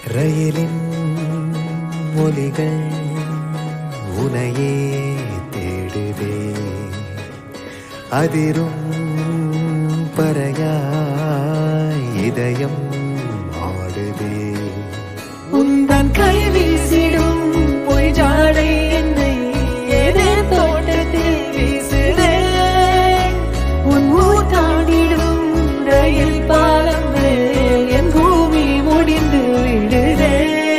ரயிலின் ஒலிகள் உனையே தேடுதே, அதிரும் பறையாய் இதயம் ஆடுதே. உந்தன் கை வீசிடும் பொய் ஜாடை என்னை ஏதே தோட்டத்தில் வீசுதே. உன் ஊர் தாண்டிடும் ரயில் பாலம் மேல் என் பூமி முடிந்து விடுதே.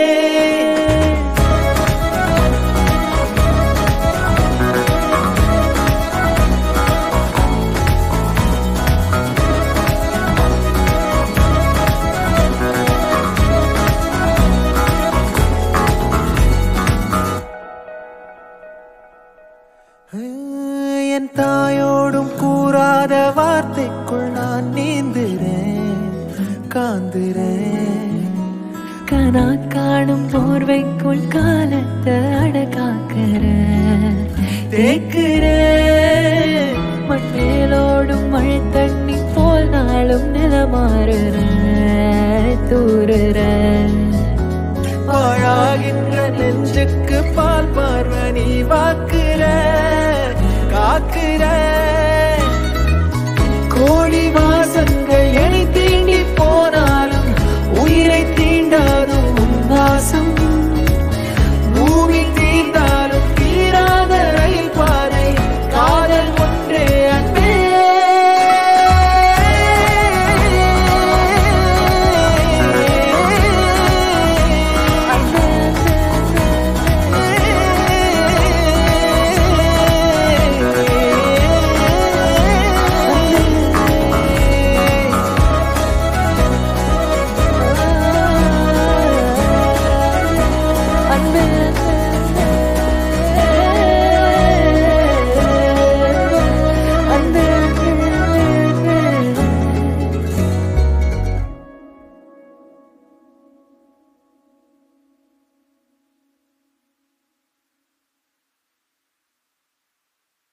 என் தாயோடும் கூறாத வார்த்தைக்குள் நான் நீந்துறேன், காந்துறேன். கனா காணும் போர்வைக்குள் காலத்தை அடக்காக்கிற தேக்குற. மண்ணேலோடும் மழை தண்ணி போல் நாளும் நிலமாறுற தூறுற. பாழாகின்ற நெஞ்சுக்கு